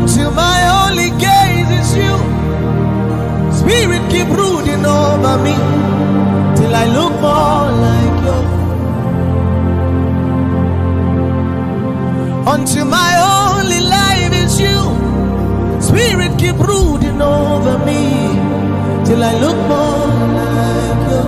until my only gaze is you. Spirit, keep brooding over me till I look more like you. Until my only life is you. Spirit, keep brooding over me till I look more like you.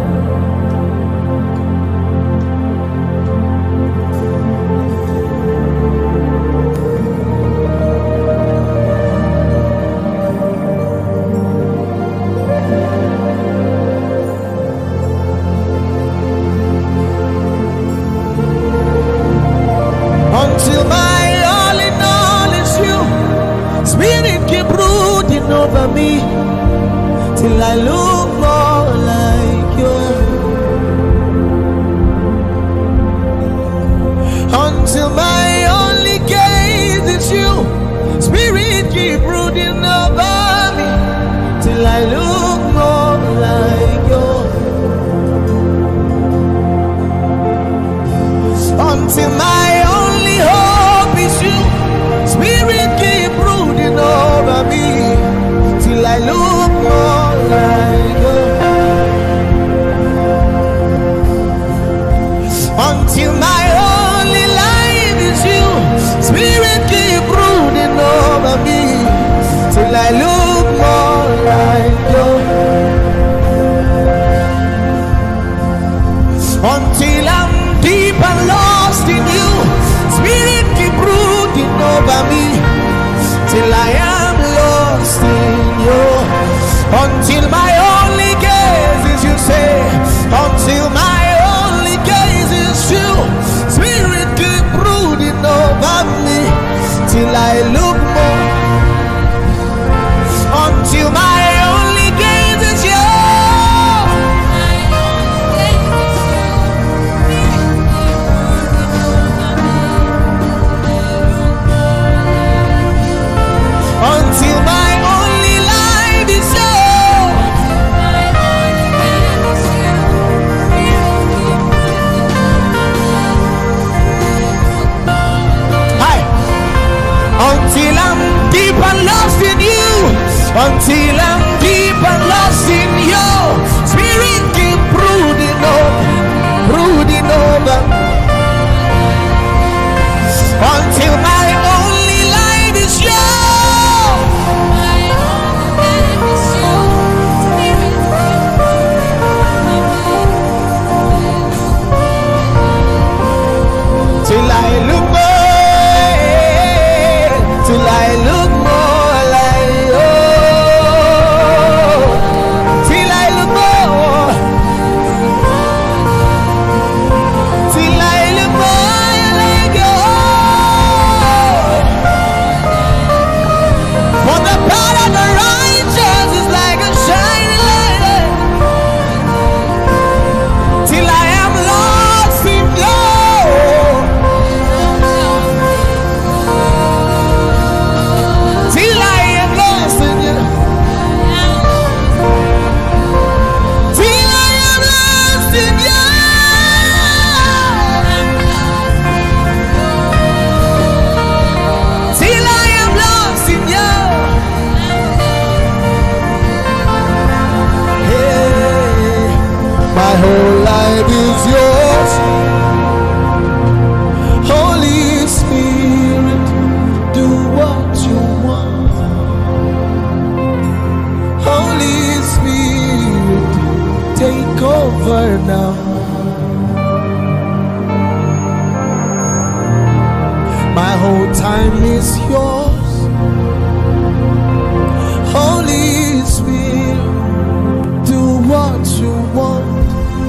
Until my all in all is you. Spirit, keep brooding over me till I look more like you. Until my only gaze is you. Spirit, keep brooding over me till I look more like you. Until my only hope is you. Spirit, keep brooding over me till I look more like you. Until my only life is you. Spirit, keep brooding over me till I look more like you. Until I'm deep and lost in you. Spirit, keep brooding over me till I am lost in you. Until my only gaze is you, say. Until my only gaze is you. Spirit, keep brooding over me till I look more. Until my only gaze is you. Until my only life is you. Hi. Until I'm deep and lost in you. Until I'm deep and lost in you. Spirit, keep brooding over, brooding over. Until my only life is you. Till I look more, till I look more like you. Till I look more, till I look more like you. For the path of the righteous is like a shining light. Till I am lost in you. Till I am lost in you. Till I am lost in you. Till I am lost in you. Hey, my whole life is yours. Holy Spirit, do what you want. Holy Spirit, take over now. My whole time is yours. Holy Spirit, do what you want.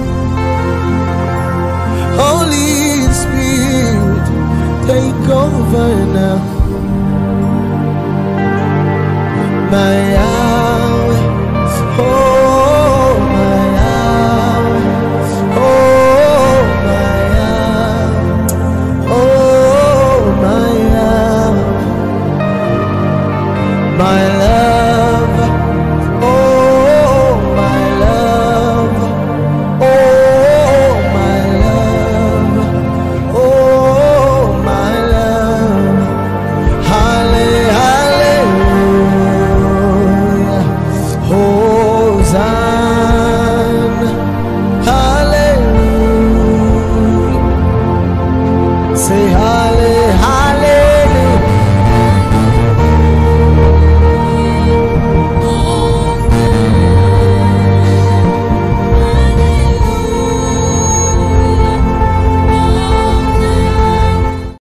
Holy Spirit, take over now. My